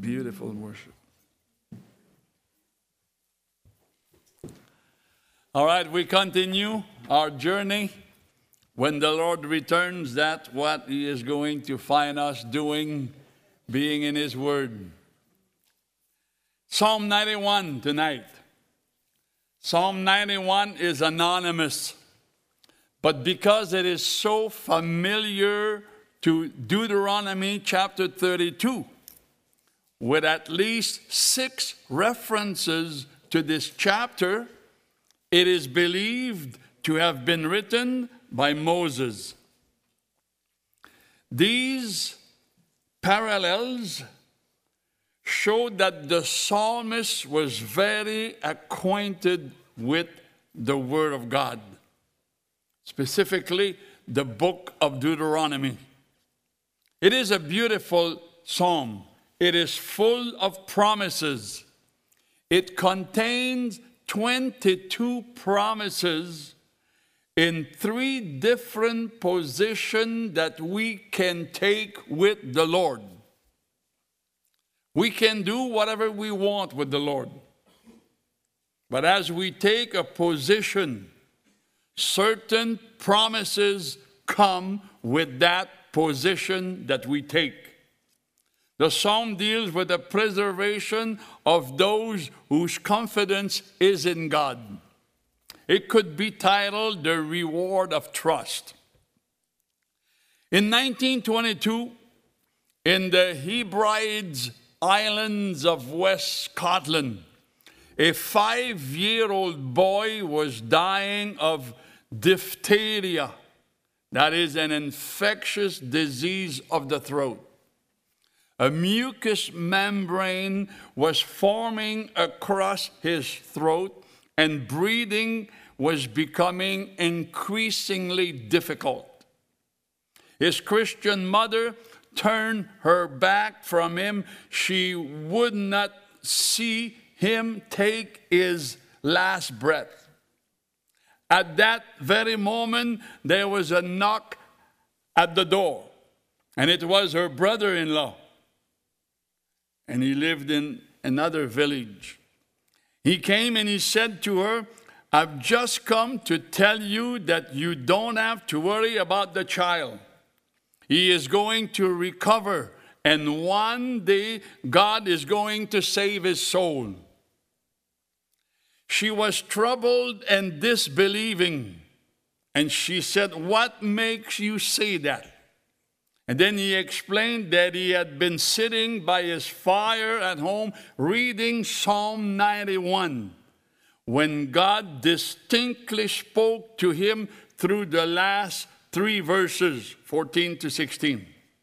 beautiful worship. All right, we continue our journey. When the Lord returns, that's what He is going to find us doing, being in His Word. Psalm 91 tonight. Psalm 91 is anonymous, but because it is so familiar to Deuteronomy chapter 32, with at least 6 references to this chapter, it is believed to have been written by Moses. These parallels show that the psalmist was very acquainted with the Word of God, specifically the book of Deuteronomy. It is a beautiful psalm. It is full of promises. It contains 22 promises in 3 different positions that we can take with the Lord. We can do whatever we want with the Lord. But as we take a position, certain promises come with that position that we take. The psalm deals with the preservation of those whose confidence is in God. It could be titled The Reward of Trust. In 1922, in the Hebrides Islands of West Scotland, a 5-year-old boy was dying of diphtheria, that is an infectious disease of the throat. A mucous membrane was forming across his throat, and breathing was becoming increasingly difficult. His Christian mother turned her back from him. She would not see him take his last breath. At that very moment, there was a knock at the door, and it was her brother-in-law. And he lived in another village. He came and he said to her, "I've just come to tell you that you don't have to worry about the child. He is going to recover, and one day God is going to save his soul." She was troubled and disbelieving, and she said, "What makes you say that?" And then he explained that he had been sitting by his fire at home reading Psalm 91 when God distinctly spoke to him through the last 3 verses, 14 to 16.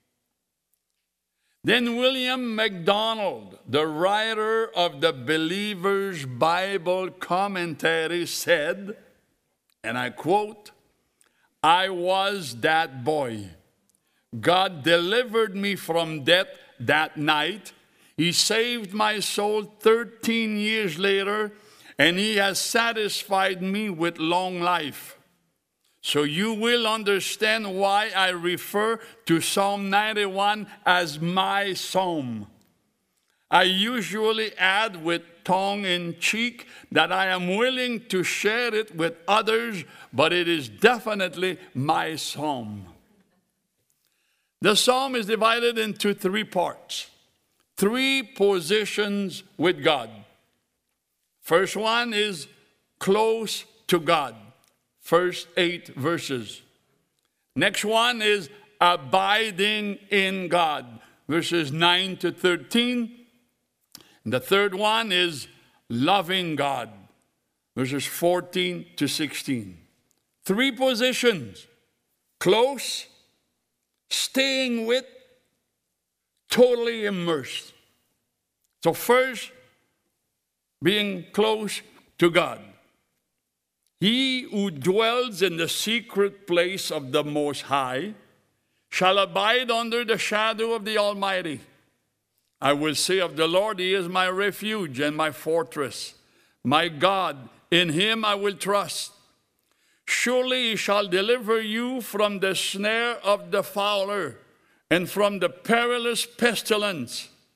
Then William MacDonald, the writer of the Believer's Bible Commentary, said, and I quote, "I was that boy. God delivered me from death that night. He saved my soul 13 years later, and He has satisfied me with long life. So you will understand why I refer to Psalm 91 as my psalm. I usually add with tongue-in-cheek that I am willing to share it with others, but it is definitely my psalm." The psalm is divided into 3 parts, 3 positions with God. First one is close to God, first 8 verses. Next one is abiding in God, verses 9 to 13. And the third one is loving God, verses 14 to 16. 3 positions, close, staying with, totally immersed. So first, being close to God. He who dwells in the secret place of the Most High shall abide under the shadow of the Almighty. I will say of the Lord, He is my refuge and my fortress. My God, in Him I will trust. Surely He shall deliver you from the snare of the fowler and from the perilous pestilence.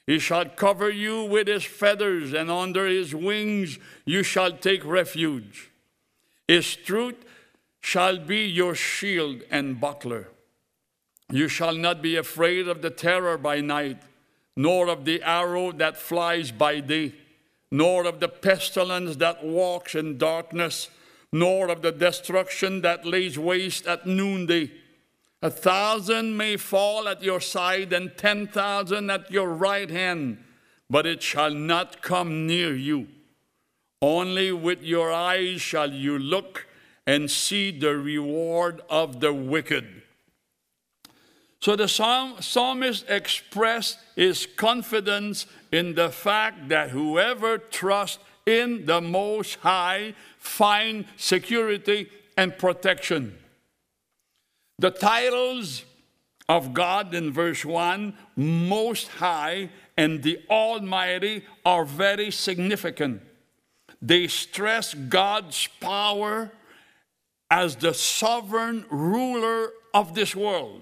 He shall cover you with his feathers, and under his wings you shall take refuge. His truth shall be your shield and buckler. You shall not be afraid of the terror by night, nor of the arrow that flies by day, nor of the pestilence that walks in darkness, nor of the destruction that lays waste at noonday. 1,000 may fall at your side, and 10,000 at your right hand, but it shall not come near you. Only with your eyes shall you look and see the reward of the wicked. So the psalmist expressed his confidence in the fact that whoever trusts in the Most High finds security and protection. The titles of God in verse 1, Most High and the Almighty, are very significant. They stress God's power as the sovereign ruler of this world.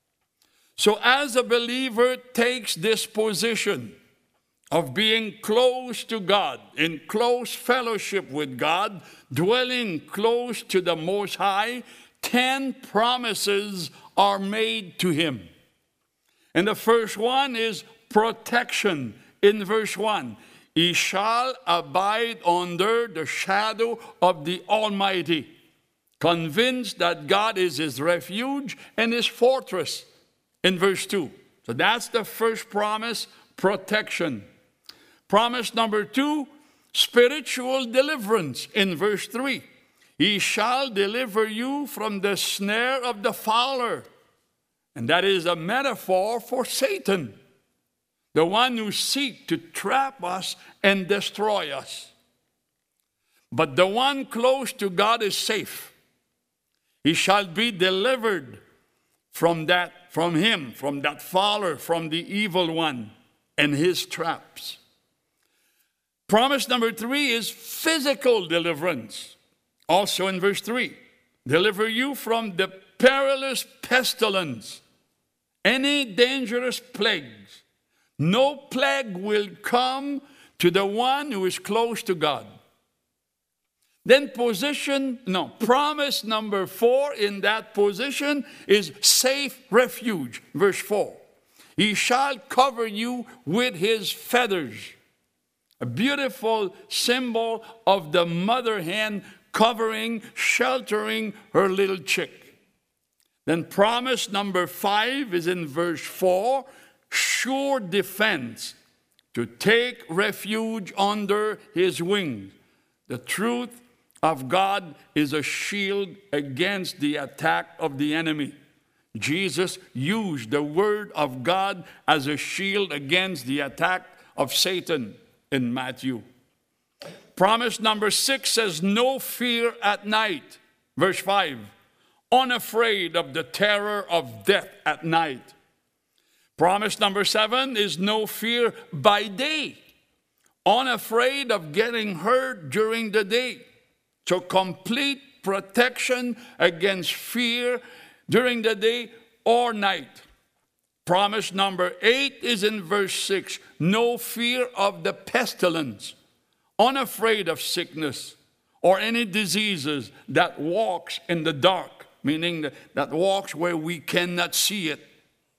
So as a believer takes this position of being close to God, in close fellowship with God, dwelling close to the Most High, 10 promises are made to him. And the first one is protection. In verse 1, he shall abide under the shadow of the Almighty, convinced that God is his refuge and his fortress. In verse 2. So that's the first promise, protection. Promise number 2, spiritual deliverance. In verse 3. He shall deliver you from the snare of the fowler. And that is a metaphor for Satan, the one who seeks to trap us and destroy us. But the one close to God is safe. He shall be delivered from that fowler, from the evil one and his traps. Promise number 3 is physical deliverance. Also in verse 3, deliver you from the perilous pestilence, any dangerous plagues. No plague will come to the one who is close to God. Then promise number 4 in that position is safe refuge. Verse 4, he shall cover you with his feathers. A beautiful symbol of the mother hen covering, sheltering her little chick. Then promise number 5 is in verse 4, sure defense, to take refuge under his wings. The truth of God is a shield against the attack of the enemy. Jesus used the word of God as a shield against the attack of Satan in Matthew. Promise number 6 says, no fear at night. Verse 5, unafraid of the terror of death at night. Promise number 7 is no fear by day. Unafraid of getting hurt during the day. So complete protection against fear during the day or night. Promise number 8 is in verse 6. No fear of the pestilence. Unafraid of sickness or any diseases that walks in the dark, meaning that walks where we cannot see it.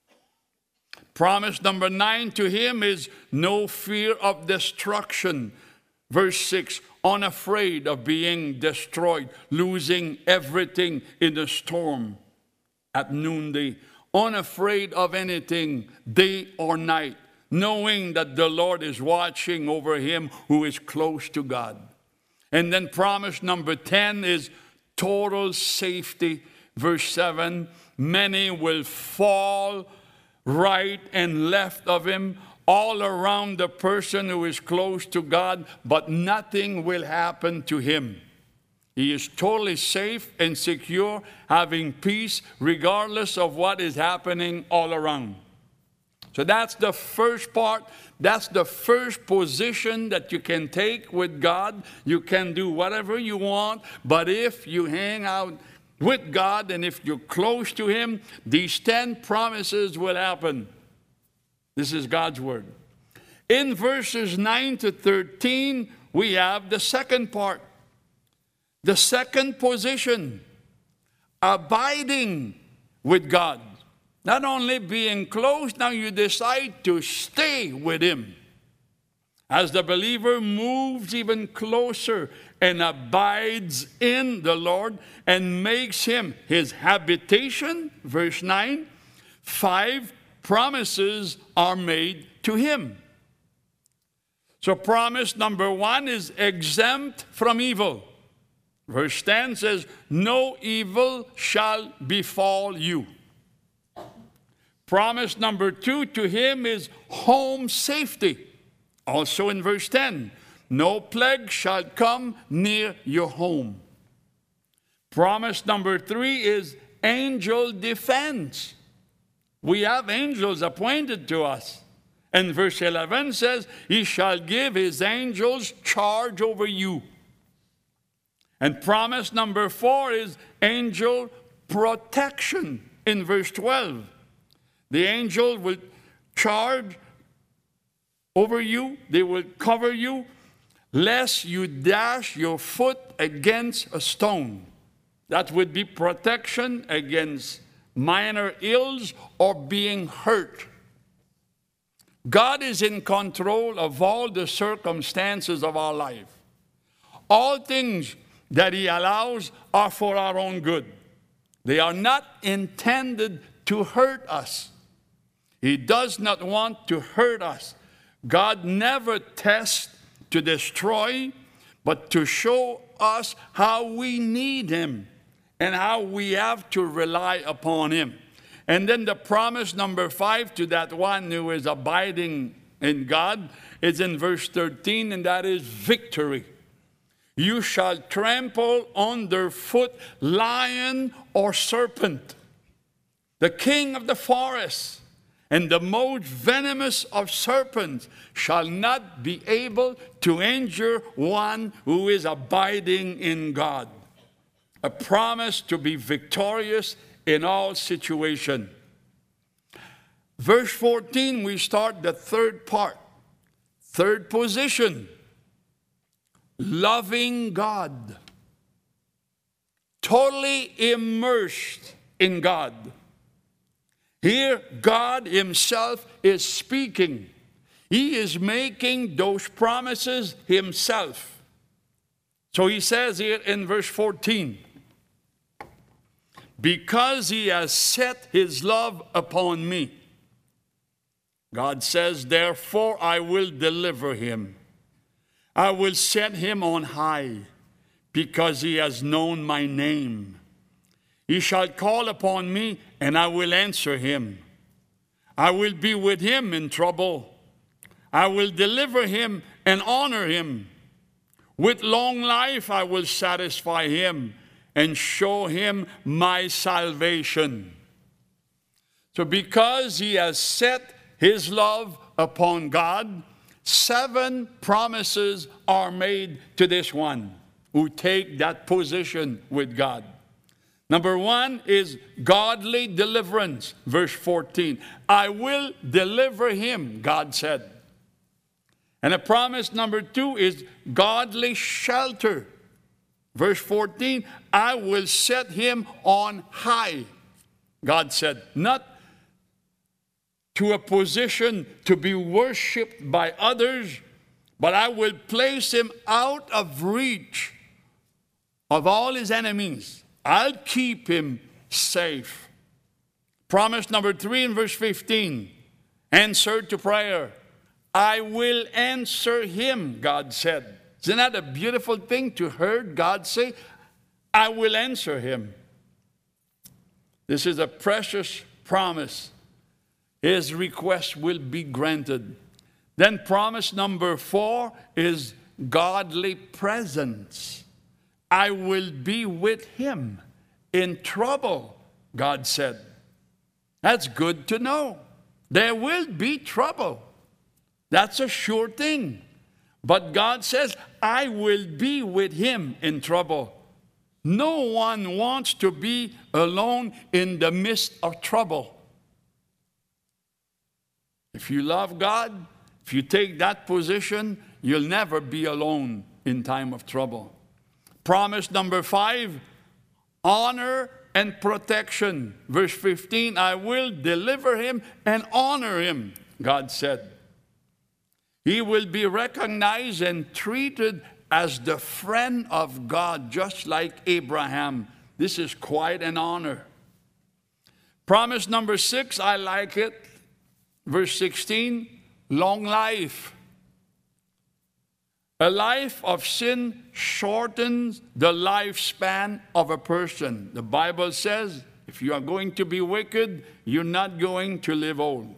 Promise number 9 to him is no fear of destruction. Verse 6, unafraid of being destroyed, losing everything in a storm at noonday. Unafraid of anything, day or night, knowing that the Lord is watching over him who is close to God. And then promise number 10 is total safety. Verse 7, many will fall right and left of him, all around the person who is close to God, but nothing will happen to him. He is totally safe and secure, having peace regardless of what is happening all around. So that's the first part. That's the first position that you can take with God. You can do whatever you want, but if you hang out with God and if you're close to him, these 10 promises will happen. This is God's word. In verses 9 to 13, we have the second part. The second position, abiding with God. Not only being close, now you decide to stay with Him. As the believer moves even closer and abides in the Lord and makes Him his habitation, verse 9, 5 promises are made to him. So promise number 1 is exempt from evil. Verse 10 says, no evil shall befall you. Promise number 2 to him is home safety. Also in verse 10, no plague shall come near your home. Promise number 3 is angel defense. We have angels appointed to us. And verse 11 says, he shall give his angels charge over you. And promise number 4 is angel protection in verse 12. The angel will charge over you, they will cover you, lest you dash your foot against a stone. That would be protection against minor ills or being hurt. God is in control of all the circumstances of our life. All things that He allows are for our own good. They are not intended to hurt us. He does not want to hurt us. God never tests to destroy, but to show us how we need Him and how we have to rely upon Him. And then the promise number 5 to that one who is abiding in God is in verse 13, and that is victory. You shall trample underfoot lion or serpent, the king of the forest, and the most venomous of serpents shall not be able to injure one who is abiding in God. A promise to be victorious in all situations. Verse 14, we start the third part. Third position, loving God. Totally immersed in God. Here, God Himself is speaking. He is making those promises Himself. So He says here in verse 14, because He has set His love upon me. God says, therefore I will deliver him. I will set him on high, because he has known my name. He shall call upon me, and I will answer him. I will be with him in trouble. I will deliver him and honor him. With long life I will satisfy him and show him my salvation. So because he has set his love upon God, 7 promises are made to this one who take that position with God. Number 1 is godly deliverance, verse 14. I will deliver him, God said. And a promise number 2 is godly shelter. Verse 14, I will set him on high, God said. Not to a position to be worshipped by others, but I will place him out of reach of all his enemies. I'll keep him safe. Promise number 3 in verse 15, answer to prayer. I will answer him, God said. Isn't that a beautiful thing to hear God say, I will answer him? This is a precious promise. His request will be granted. Then promise number 4 is godly presence. I will be with him in trouble, God said. That's good to know. There will be trouble. That's a sure thing. But God says, I will be with him in trouble. No one wants to be alone in the midst of trouble. If you love God, If you take that position, you'll never be alone in time of trouble. Promise number 5, honor and protection. Verse 15, I will deliver him and honor him, God said. He will be recognized and treated as the friend of God, just like Abraham. This is quite an honor. Promise number 6, I like it. Verse 16, long life. A life of sin shortens the lifespan of a person. The Bible says, if you are going to be wicked, you're not going to live old.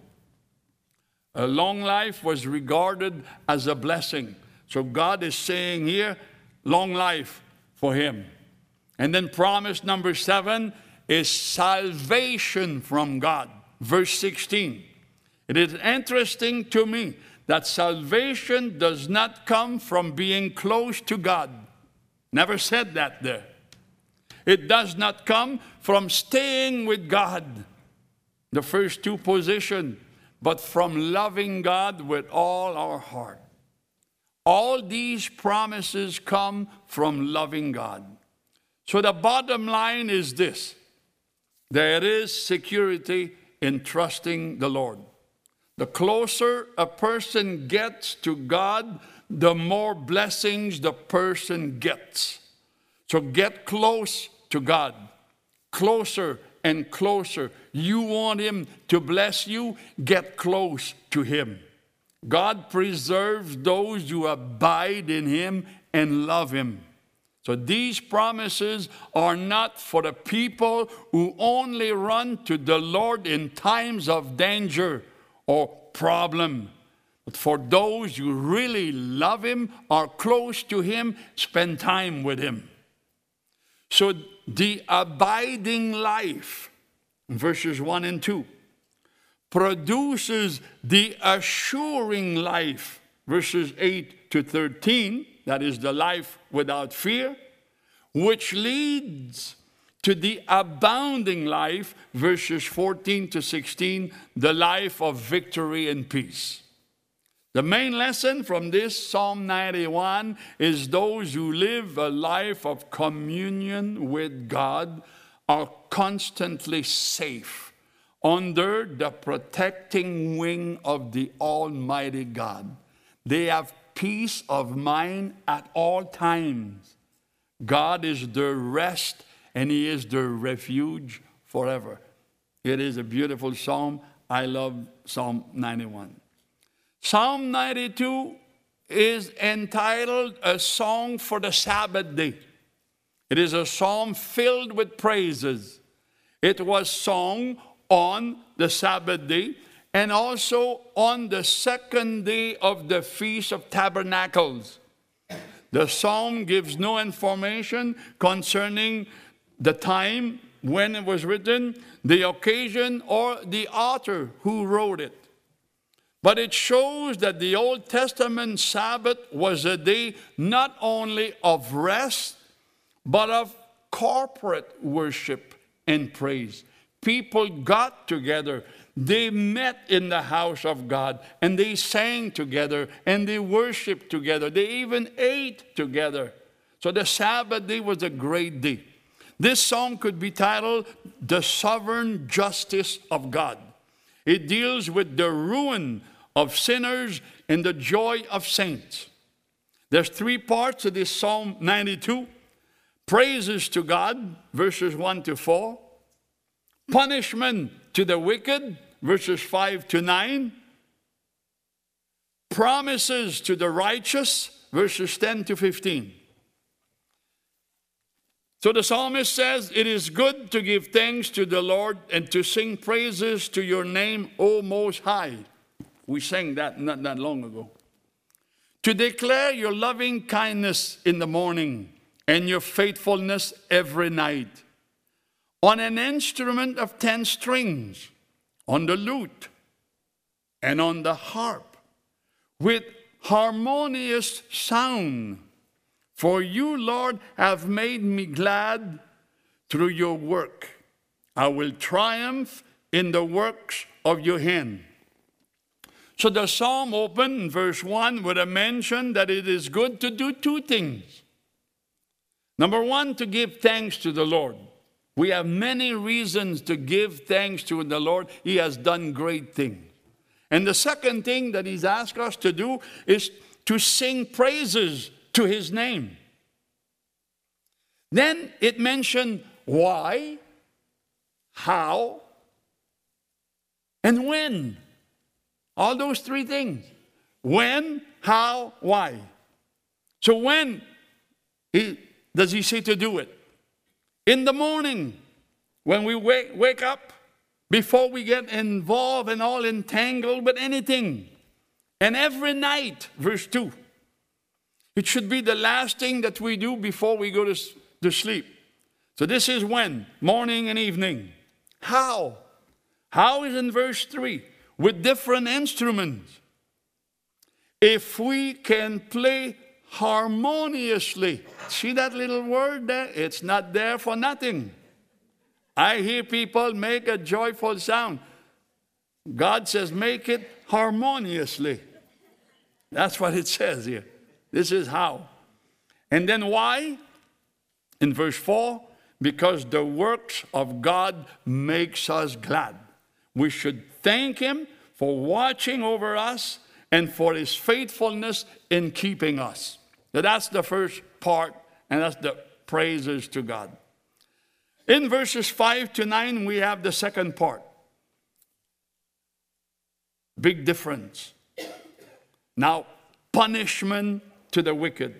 A long life was regarded as a blessing. So God is saying here, long life for him. And then promise number 7 is salvation from God. Verse 16. It is interesting to me that salvation does not come from being close to God. Never said that there. It does not come from staying with God, the first 2 positions, but from loving God with all our heart. All these promises come from loving God. So the bottom line is this: there is security in trusting the Lord. The closer a person gets to God, the more blessings the person gets. So get close to God, closer and closer. You want him to bless you, get close to him. God preserves those who abide in him and love him. So these promises are not for the people who only run to the Lord in times of danger or problem, but for those who really love him, are close to him, spend time with him. So the abiding life, verses 1 and 2, produces the assuring life, verses 8 to 13, that is the life without fear, which leads to the abounding life, verses 14 to 16, the life of victory and peace. The main lesson from this Psalm 91 is those who live a life of communion with God are constantly safe under the protecting wing of the Almighty God. They have peace of mind at all times. God is their rest, and he is their refuge forever. It is a beautiful psalm. I love Psalm 91. Psalm 92 is entitled A Song for the Sabbath Day. It is a psalm filled with praises. It was sung on the Sabbath day and also on the second day of the Feast of Tabernacles. The psalm gives no information concerning the time when it was written, the occasion, or the author who wrote it. But it shows that the Old Testament Sabbath was a day not only of rest, but of corporate worship and praise. People got together. They met in the house of God, and they sang together, and they worshiped together. They even ate together. So the Sabbath day was a great day. This song could be titled, The Sovereign Justice of God. It deals with the ruin of sinners and the joy of saints. There's 3 parts to this Psalm 92. Praises to God, verses 1 to 4. Punishment to the wicked, verses 5 to 9. Promises to the righteous, verses 10 to 15. So the psalmist says, it is good to give thanks to the Lord and to sing praises to your name, O Most High. We sang that not that long ago. To declare your loving kindness in the morning and your faithfulness every night. On an instrument of 10 strings, on the lute, and on the harp, with harmonious sound. For you, Lord, have made me glad through your work. I will triumph in the works of your hand. So the psalm opened in verse 1 with a mention that it is good to do two things. Number one, to give thanks to the Lord. We have many reasons to give thanks to the Lord. He has done great things. And the second thing that he's asked us to do is to sing praises to his name. Then it mentioned why, how, and when. All those three things. When, how, why. So when does he say to do it? In the morning, when we wake up, before we get involved and all entangled with anything. And every night, verse 2. It should be the last thing that we do before we go to sleep. So this is when? Morning and evening. How? How is in verse 3. With different instruments. If we can play harmoniously. See that little word there? It's not there for nothing. I hear people make a joyful sound. God says make it harmoniously. That's what it says here. This is how. And then why? In verse 4, because the works of God makes us glad. We should thank him for watching over us and for his faithfulness in keeping us. So that's the first part, and that's the praises to God. In verses 5 to 9, we have the second part. Big difference. Now, punishment to the wicked.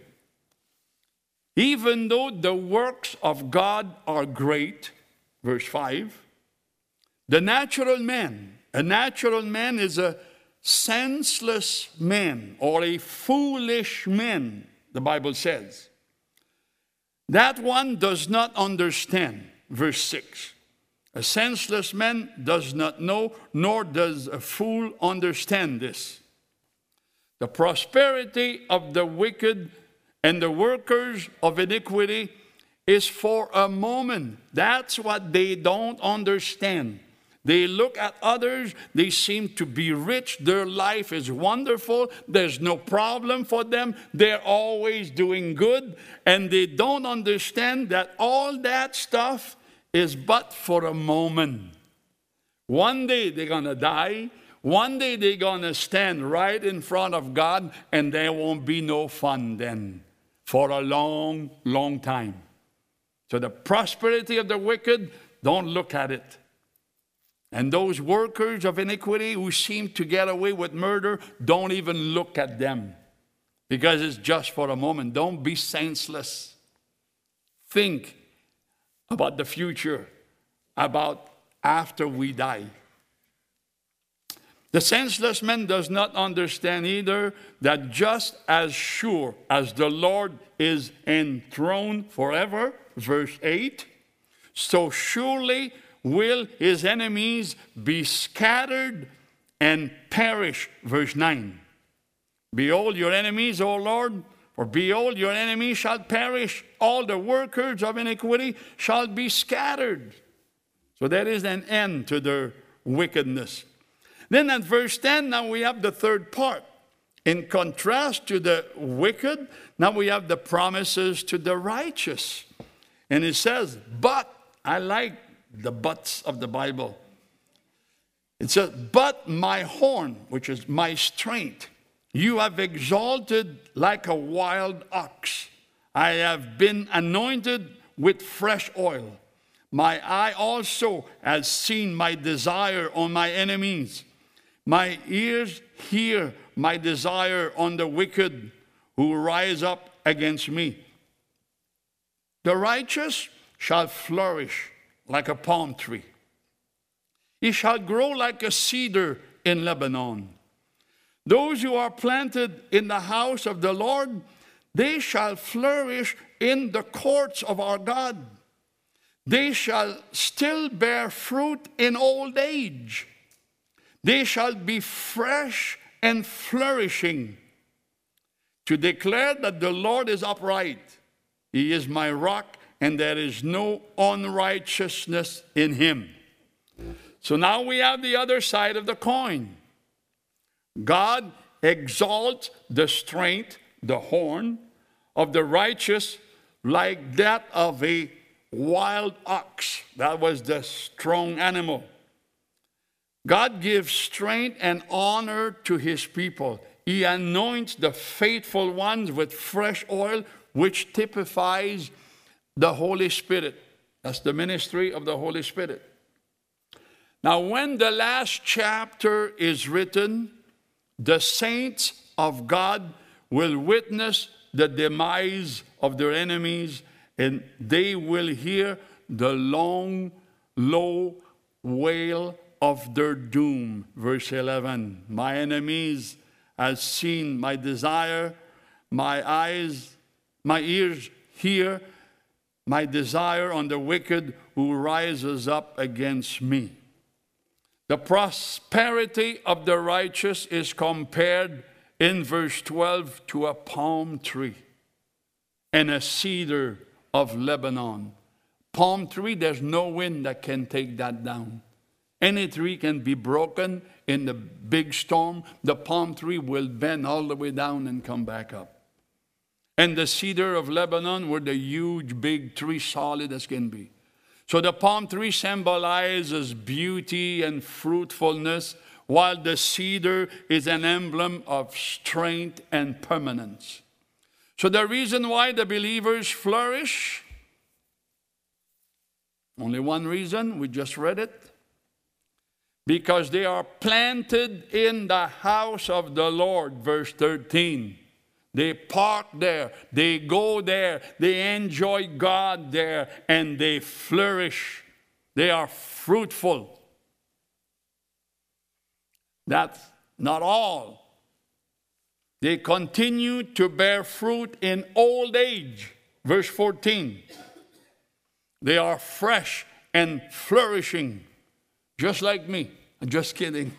Even though the works of God are great, verse 5, a natural man is a senseless man or a foolish man, the Bible says. That one does not understand, verse 6. A senseless man does not know, nor does a fool understand this. The prosperity of the wicked and the workers of iniquity is for a moment. That's what they don't understand. They look at others, they seem to be rich, their life is wonderful, there's no problem for them, they're always doing good, and they don't understand that all that stuff is but for a moment. One day they're going to die, one day they're going to stand right in front of God, and there won't be no fun then for a long, long time. So the prosperity of the wicked, don't look at it. And those workers of iniquity who seem to get away with murder, don't even look at them. Because it's just for a moment. Don't be senseless. Think about the future, about after we die. The senseless man does not understand either that just as sure as the Lord is enthroned forever, verse 8, so surely will his enemies be scattered and perish, verse 9. Behold your enemies, O Lord, for behold your enemies shall perish. All the workers of iniquity shall be scattered. So there is an end to their wickedness. Then at verse 10, now we have the third part. In contrast to the wicked, now we have the promises to the righteous. And it says, but, I like the buts of the Bible. It says, but my horn, which is my strength, you have exalted like a wild ox. I have been anointed with fresh oil. My eye also has seen my desire on my enemies. My ears hear my desire on the wicked who rise up against me. The righteous shall flourish like a palm tree. He shall grow like a cedar in Lebanon. Those who are planted in the house of the Lord, they shall flourish in the courts of our God. They shall still bear fruit in old age. They shall be fresh and flourishing, to declare that the Lord is upright. He is my rock, and there is no unrighteousness in him. So now we have the other side of the coin. God exalts the strength, the horn of the righteous, like that of a wild ox. That was the strong animal. God gives strength and honor to his people. He anoints the faithful ones with fresh oil, which typifies the Holy Spirit. That's the ministry of the Holy Spirit. Now, when the last chapter is written, the saints of God will witness the demise of their enemies, and they will hear the long, low wail of their doom. Verse 11, my enemies have seen my desire, my ears hear my desire on the wicked who rises up against me. The prosperity of the righteous is compared in verse 12 to a palm tree and a cedar of Lebanon. Palm tree, there's no wind that can take that down. Any tree can be broken in the big storm. The palm tree will bend all the way down and come back up. And the cedar of Lebanon were the huge, big tree, solid as can be. So the palm tree symbolizes beauty and fruitfulness, while the cedar is an emblem of strength and permanence. So the reason why the believers flourish, only one reason, we just read it. Because they are planted in the house of the Lord, verse 13. They park there, they go there, they enjoy God there, and they flourish. They are fruitful. That's not all. They continue to bear fruit in old age, verse 14. They are fresh and flourishing, just like me. Just kidding.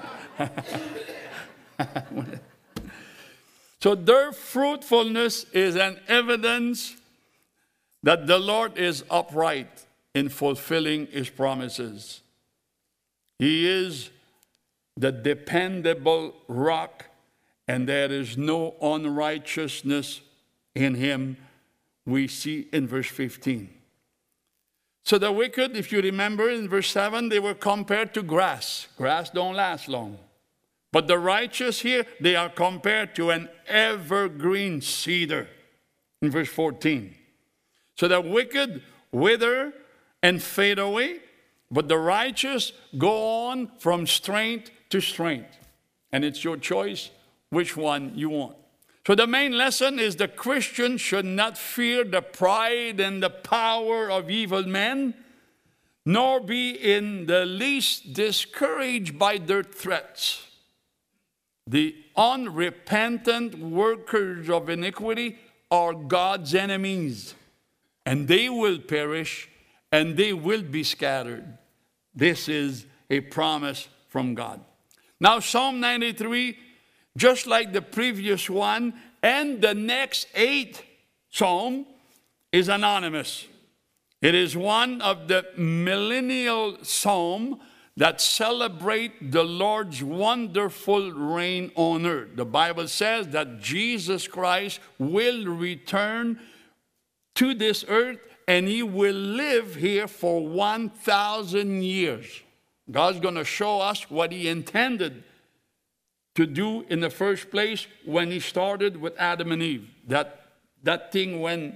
So their fruitfulness is an evidence that the Lord is upright in fulfilling his promises. He is the dependable rock, and there is no unrighteousness in him, we see in verse 15. So the wicked, if you remember in verse 7, they were compared to grass. Grass don't last long. But the righteous here, they are compared to an evergreen cedar in verse 14. So the wicked wither and fade away, but the righteous go on from strength to strength. And it's your choice which one you want. So the main lesson is the Christian should not fear the pride and the power of evil men, nor be in the least discouraged by their threats. The unrepentant workers of iniquity are God's enemies, and they will perish, and they will be scattered. This is a promise from God. Now, Psalm 93, just like the previous one, and the next 8 psalm is anonymous. It is one of the millennial psalm that celebrate the Lord's wonderful reign on earth. The Bible says that Jesus Christ will return to this earth and he will live here for 1,000 years. God's going to show us what he intended to do in the first place when he started with Adam and Eve. That thing went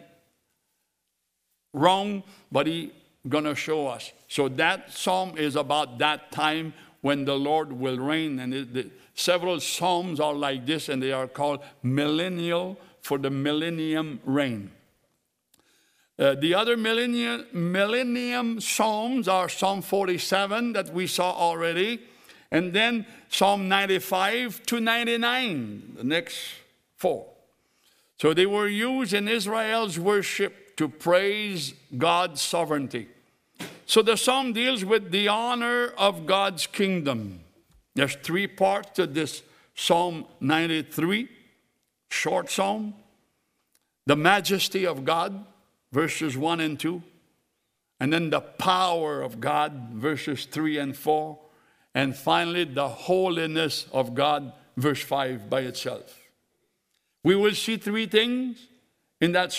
wrong, but he going to show us. So that psalm is about that time when the Lord will reign. And several psalms are like this, and they are called millennial for the millennium reign. The other millennium psalms are Psalm 47 that we saw already, and then Psalm 95 to 99, the next 4. So they were used in Israel's worship to praise God's sovereignty. So the psalm deals with the honor of God's kingdom. There's 3 parts to this Psalm 93, short psalm. The majesty of God, verses 1 and 2. And then the power of God, verses 3 and 4. And finally, the holiness of God, verse 5 by itself. We will see three things in that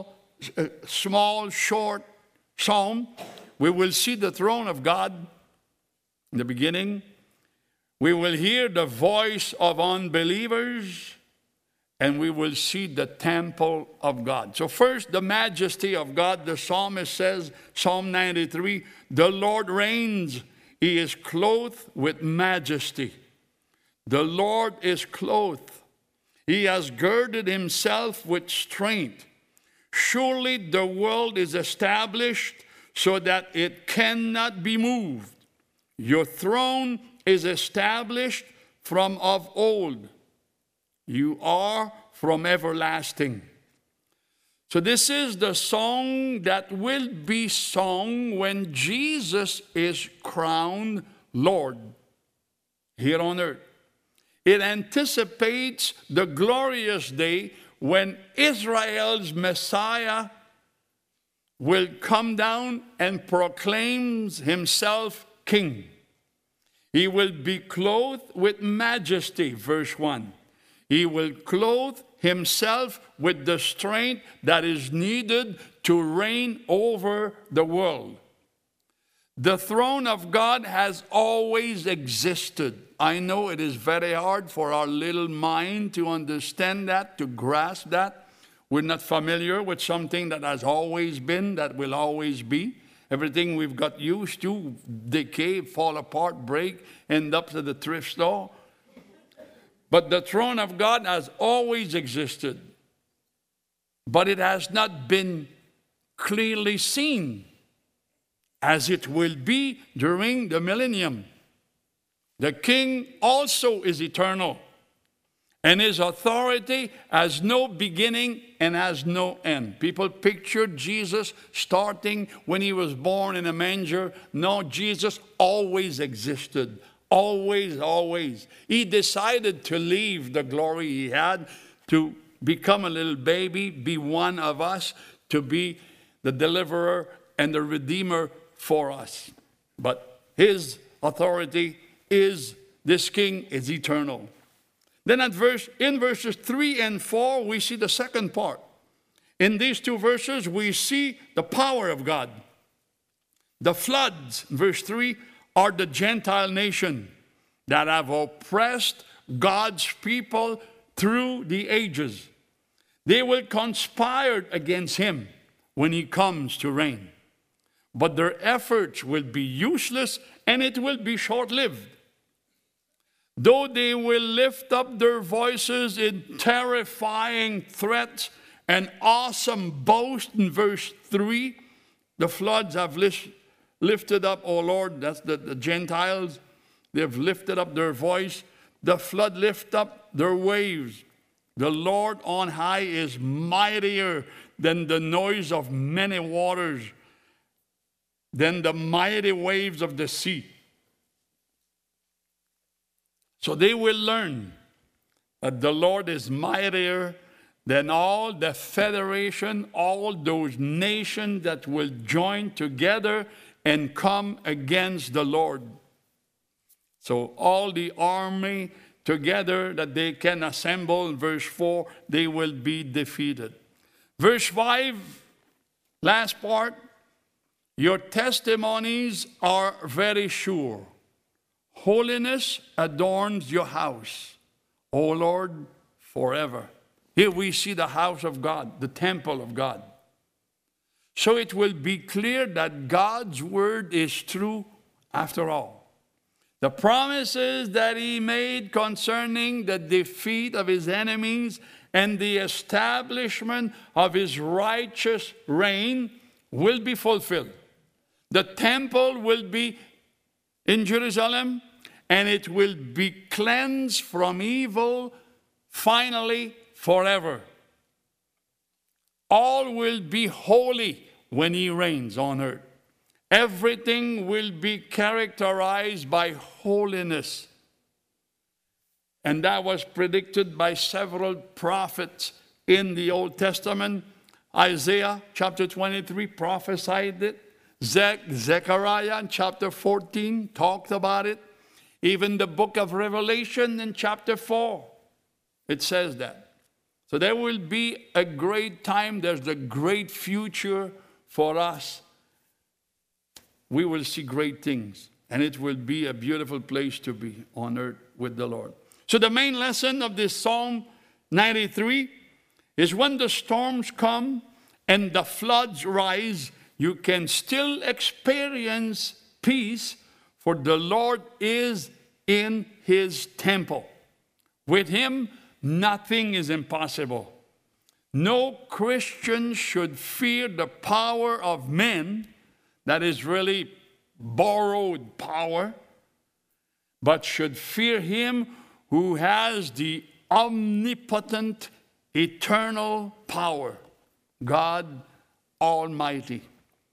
small, short psalm. We will see the throne of God in the beginning. We will hear the voice of unbelievers, and we will see the temple of God. So first, the majesty of God. The psalmist says, Psalm 93, the Lord reigns. He is clothed with majesty. The Lord is clothed. He has girded himself with strength. Surely the world is established so that it cannot be moved. Your throne is established from of old. You are from everlasting. So this is the song that will be sung when Jesus is crowned Lord here on earth. It anticipates the glorious day when Israel's Messiah will come down and proclaims himself king. He will be clothed with majesty, verse 1. He will clothe himself with the strength that is needed to reign over the world. The throne of God has always existed. I know it is very hard for our little mind to understand that, to grasp that. We're not familiar with something that has always been, that will always be. Everything we've got used to, decay, fall apart, break, end up to the thrift store. But the throne of God has always existed. But it has not been clearly seen, as it will be during the millennium. The king also is eternal, and his authority has no beginning and has no end. People pictured Jesus starting when he was born in a manger. No, Jesus always existed. Always, always. He decided to leave the glory he had to become a little baby, be one of us, to be the deliverer and the redeemer for us. But his authority is, this king is eternal. Then in verses 3 and 4, we see the second part. In these two verses, we see the power of God. The floods, verse 3, are the Gentile nation that have oppressed God's people through the ages. They will conspire against him when he comes to reign. But their efforts will be useless, and it will be short-lived. Though they will lift up their voices in terrifying threats and awesome boast in verse 3, the floods have lifted up, oh Lord, that's the Gentiles. They have lifted up their voice. The flood lift up their waves. The Lord on high is mightier than the noise of many waters, than the mighty waves of the sea. So they will learn that the Lord is mightier than all the federation, all those nations that will join together and come against the Lord. So all the army together that they can assemble, in verse 4, they will be defeated. Verse 5, last part, your testimonies are very sure. Holiness adorns your house, O Lord, forever. Here we see the house of God, the temple of God. So it will be clear that God's word is true after all. The promises that he made concerning the defeat of his enemies and the establishment of his righteous reign will be fulfilled. The temple will be in Jerusalem, and it will be cleansed from evil, finally, forever. All will be holy when he reigns on earth. Everything will be characterized by holiness. And that was predicted by several prophets in the Old Testament. Isaiah chapter 23 prophesied it. Zechariah chapter 14 talked about it. Even the book of Revelation in chapter 4, it says that. So there will be a great time. There's a great future for us. We will see great things, and it will be a beautiful place to be on earth with the Lord. So the main lesson of this Psalm 93 is when the storms come and the floods rise, you can still experience peace, for the Lord is in his temple. With him, nothing is impossible. No Christian should fear the power of men, that is really borrowed power, but should fear him who has the omnipotent, eternal power, God Almighty.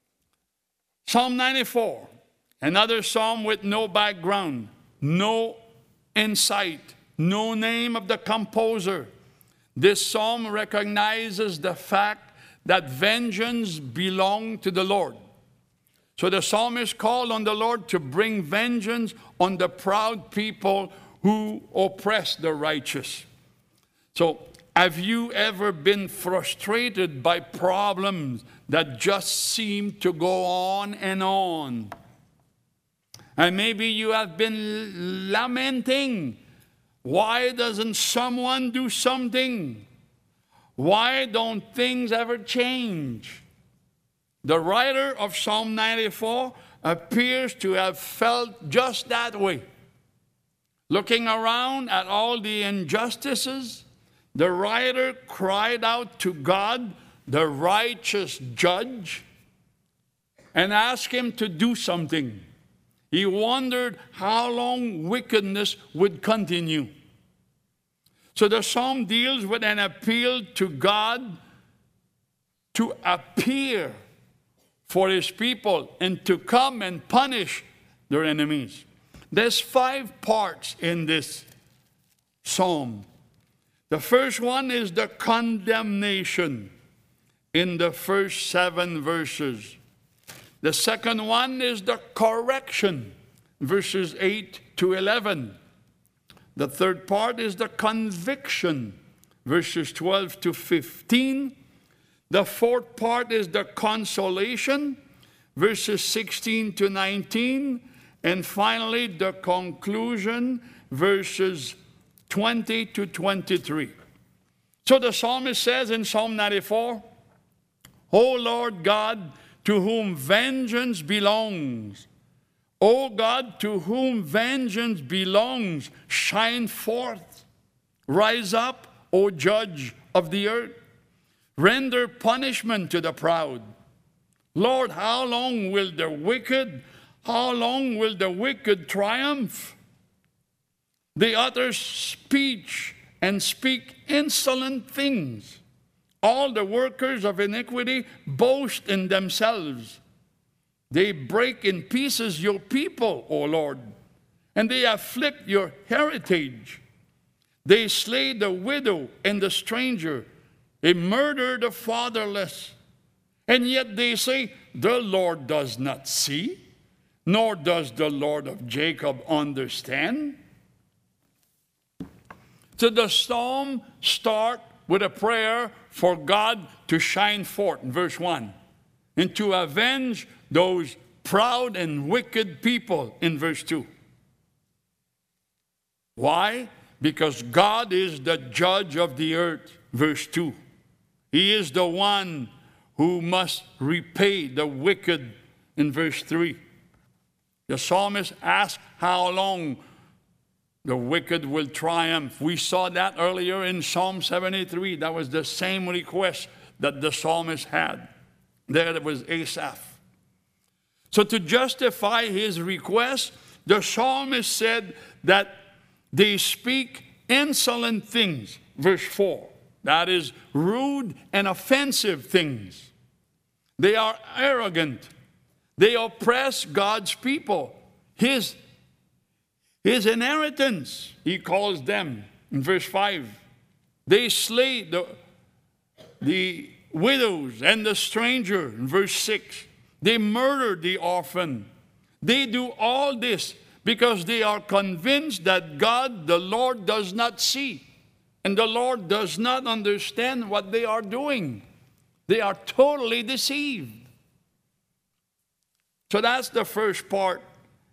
Psalm 94, another psalm with no background, no insight, no name of the composer. This psalm recognizes the fact that vengeance belongs to the Lord. So the psalmist called on the Lord to bring vengeance on the proud people who oppress the righteous. So, have you ever been frustrated by problems that just seem to go on and on? And maybe you have been lamenting, why doesn't someone do something? Why don't things ever change? The writer of Psalm 94 appears to have felt just that way. Looking around at all the injustices, the writer cried out to God, the righteous judge, and asked him to do something. He wondered how long wickedness would continue. So the psalm deals with an appeal to God to appear for his people and to come and punish their enemies. There's 5 parts in this psalm. The first one is the condemnation in the first 7 verses. The second one is the correction, verses 8 to 11. The third part is the conviction, verses 12 to 15. The fourth part is the consolation, verses 16 to 19. And finally, the conclusion, verses 20 to 23. So the psalmist says in Psalm 94, O Lord God, to whom vengeance belongs, O God, to whom vengeance belongs, shine forth. Rise up, O judge of the earth. Render punishment to the proud. Lord, how long will the wicked triumph? They utter speech and speak insolent things. All the workers of iniquity boast in themselves. They break in pieces your people, O Lord, and they afflict your heritage. They slay the widow and the stranger. They murder the fatherless. And yet they say, the Lord does not see, nor does the Lord of Jacob understand. So the psalm starts with a prayer for God to shine forth in verse 1 and to avenge those proud and wicked people in verse 2. Why? Because God is the judge of the earth, verse 2. He is the one who must repay the wicked in verse 3. The psalmist asks how long the wicked will triumph. We saw that earlier in Psalm 73. That was the same request that the psalmist had. There it was Asaph. So to justify his request, the psalmist said that they speak insolent things. Verse 4. That is rude and offensive things. They are arrogant. They oppress God's people. His inheritance, he calls them in verse 5. They slay the widows and the stranger in verse 6. They murder the orphan. They do all this because they are convinced that God, the Lord, does not see. And the Lord does not understand what they are doing. They are totally deceived. So that's the first part.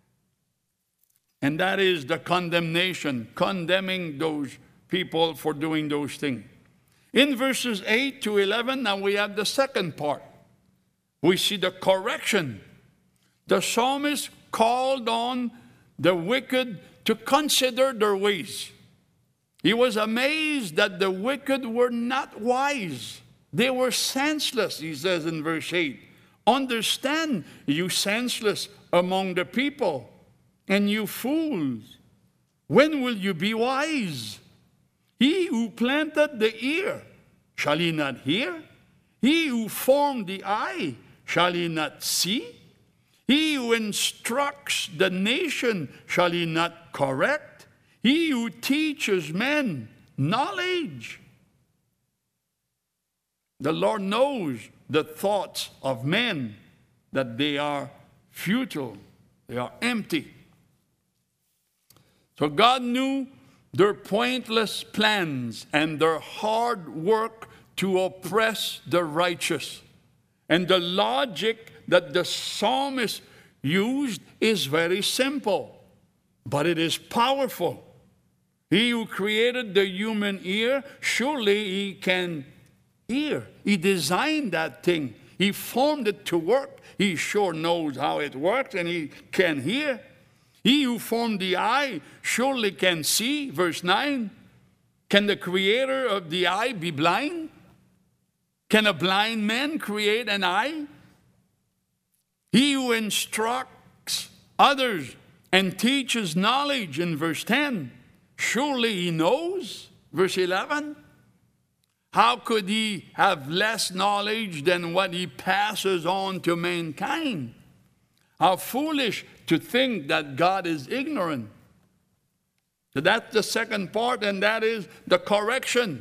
And that is the condemnation, condemning those people for doing those things. In verses 8 to 11, now we have the second part. We see the correction. The psalmist called on the wicked to consider their ways. He was amazed that the wicked were not wise. They were senseless, he says in verse 8. Understand, you senseless among the people, and you fools. When will you be wise? He who planted the ear, shall he not hear? He who formed the eye, shall he not see? He who instructs the nation, shall he not correct? He who teaches men knowledge. The Lord knows the thoughts of men, that they are futile, they are empty. So God knew their pointless plans and their hard work to oppress the righteous. And the logic that the psalmist used is very simple, but it is powerful. He who created the human ear, surely he can hear. He designed that thing. He formed it to work. He sure knows how it works, and he can hear. He who formed the eye surely can see. Verse 9. Can the creator of the eye be blind? Can a blind man create an eye? He who instructs others and teaches knowledge in verse 10. Surely he knows. Verse 11. How could he have less knowledge than what he passes on to mankind? How foolish to think that God is ignorant. So that's the second part, and that is the correction.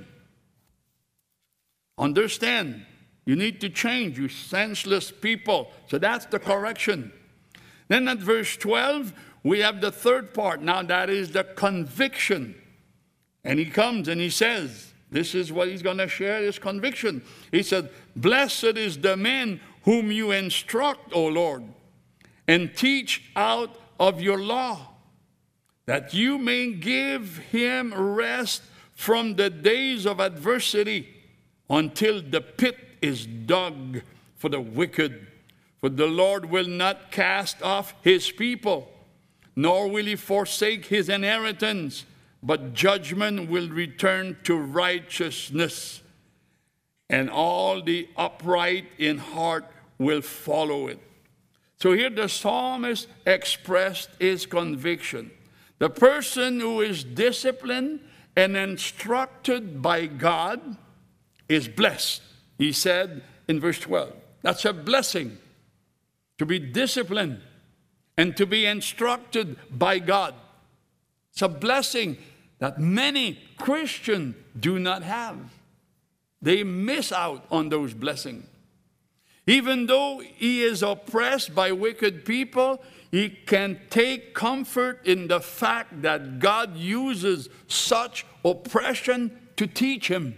Understand, you need to change, you senseless people. So that's the correction. Then at verse 12, we have the third part. Now that is the conviction. And he comes and he says, this is what he's going to share, his conviction. He said, blessed is the man whom you instruct, O Lord, and teach out of your law, that you may give him rest from the days of adversity, until the pit is dug for the wicked. For the Lord will not cast off his people, nor will he forsake his inheritance, but judgment will return to righteousness, and all the upright in heart will follow it. So here the psalmist expressed his conviction. The person who is disciplined and instructed by God is blessed, he said in verse 12. That's a blessing, to be disciplined and to be instructed by God. It's a blessing that many Christians do not have. They miss out on those blessings. Even though he is oppressed by wicked people, he can take comfort in the fact that God uses such oppression to teach him.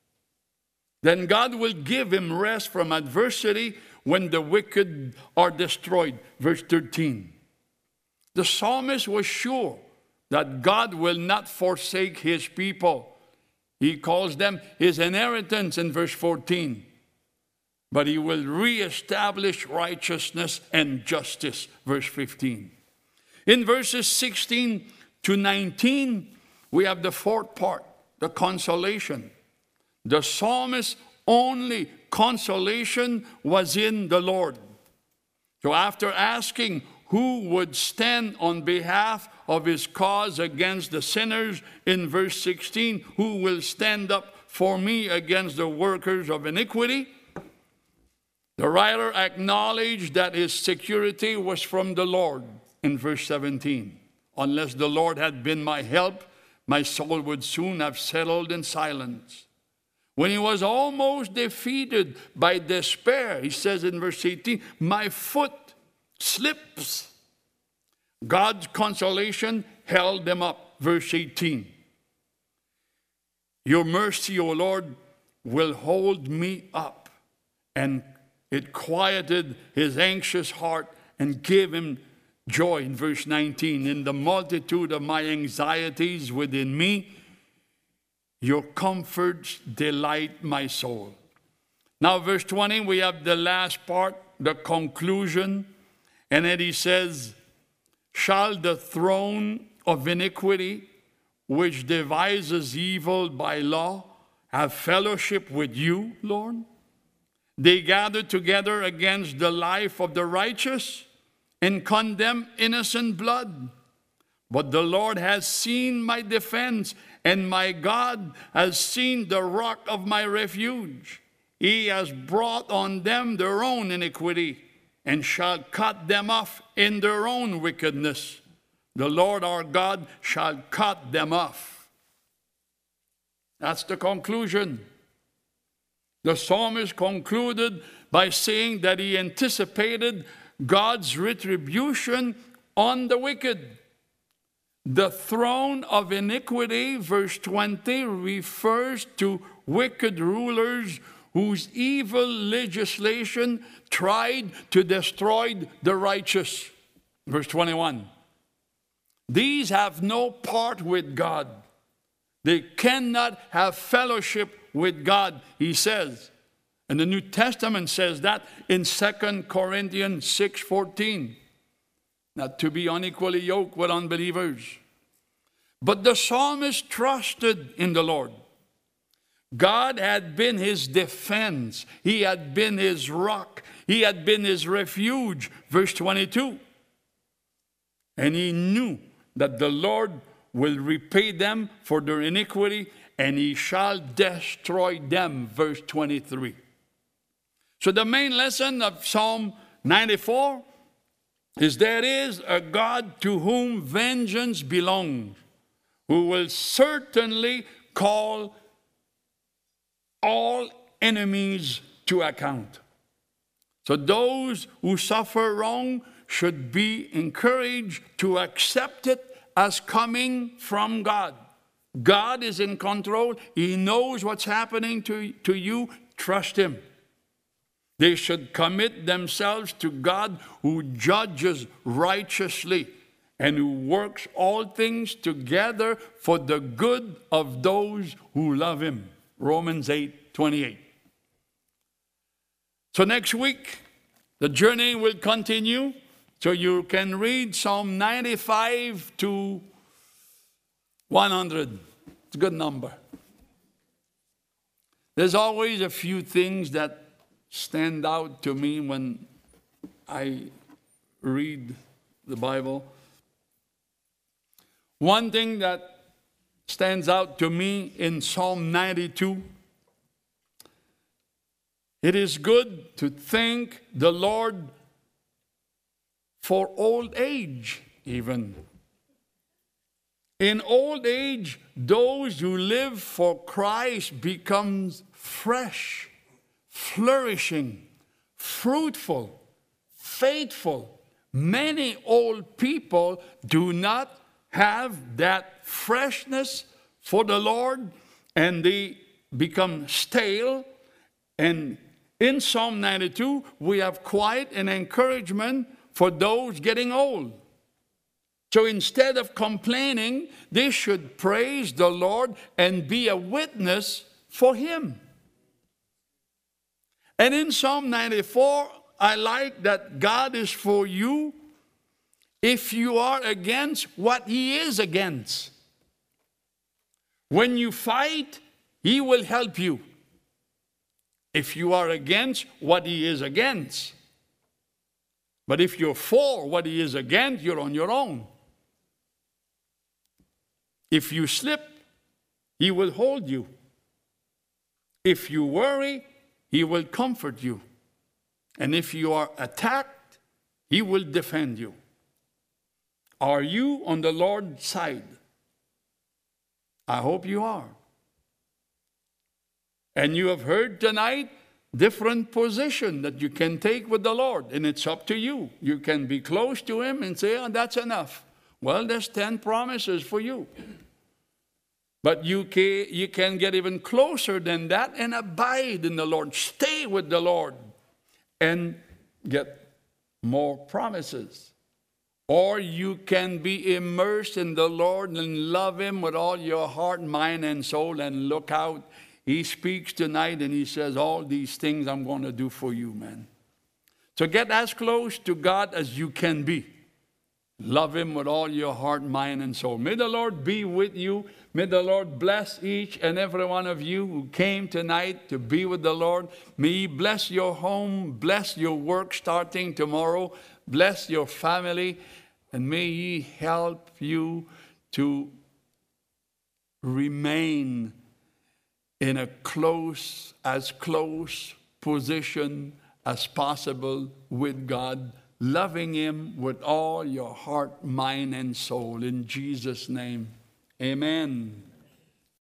Then God will give him rest from adversity when the wicked are destroyed. Verse 13. The psalmist was sure that God will not forsake his people. He calls them his inheritance in verse 14. But he will reestablish righteousness and justice, verse 15. In verses 16 to 19, we have the fourth part, the consolation. The psalmist's only consolation was in the Lord. So after asking who would stand on behalf of his cause against the sinners, in verse 16, who will stand up for me against the workers of iniquity? The writer acknowledged that his security was from the Lord in verse 17. Unless the Lord had been my help, my soul would soon have settled in silence. When he was almost defeated by despair, he says in verse 18, my foot slips. God's consolation held them up. Verse 18. Your mercy, O Lord, will hold me up. And it quieted his anxious heart and gave him joy. In verse 19, in the multitude of my anxieties within me, your comforts delight my soul. Now, verse 20, we have the last part, the conclusion. And then he says, shall the throne of iniquity, which devises evil by law, have fellowship with you, Lord? They gather together against the life of the righteous and condemn innocent blood. But the Lord has seen my defense, and my God has seen the rock of my refuge. He has brought on them their own iniquity, and shall cut them off in their own wickedness. The Lord our God shall cut them off. That's the conclusion. The psalmist concluded by saying that he anticipated God's retribution on the wicked. The throne of iniquity, verse 20, refers to wicked rulers whose evil legislation tried to destroy the righteous. Verse 21. These have no part with God. They cannot have fellowship with God, he says. And the New Testament says that in 2 Corinthians 6:14. Not to be unequally yoked with unbelievers. But the psalmist trusted in the Lord. God had been his defense. He had been his rock. He had been his refuge. Verse 22. And he knew that the Lord will repay them for their iniquity, and he shall destroy them. Verse 23. So the main lesson of Psalm 94 is there is a God to whom vengeance belongs, who will certainly call all enemies to account. So those who suffer wrong should be encouraged to accept it as coming from God. God is in control. He knows what's happening to you. Trust him. They should commit themselves to God, who judges righteously and who works all things together for the good of those who love him. Romans 8:28. So next week, the journey will continue. So you can read Psalm 95 to 100. It's a good number. There's always a few things that stand out to me when I read the Bible. One thing that stands out to me in Psalm 92, it is good to thank the Lord for old age even. In old age, those who live for Christ becomes fresh, flourishing, fruitful, faithful. Many old people do not have that freshness for the Lord, and they become stale. And in Psalm 92, we have quite an encouragement for those getting old. So instead of complaining, they should praise the Lord and be a witness for him. And in Psalm 94, I like that God is for you if you are against what he is against. When you fight, he will help you. If you are against what he is against. But if you're for what he is against, you're on your own. If you slip, he will hold you. If you worry, he will comfort you. And if you are attacked, he will defend you. Are you on the Lord's side? I hope you are. And you have heard tonight different position that you can take with the Lord, and it's up to you. You can be close to Him and say, oh, that's enough. Well, there's 10 promises for you. But you can get even closer than that and abide in the Lord. Stay with the Lord and get more promises. Or you can be immersed in the Lord and love Him with all your heart, mind, and soul, and look out. He speaks tonight and He says, all these things I'm going to do for you, man. So get as close to God as you can be. Love Him with all your heart, mind, and soul. May the Lord be with you. May the Lord bless each and every one of you who came tonight to be with the Lord. May He bless your home, bless your work starting tomorrow, bless your family, and may He help you to remain in a close position as possible with God, loving Him with all your heart, mind, and soul. In Jesus' name, amen.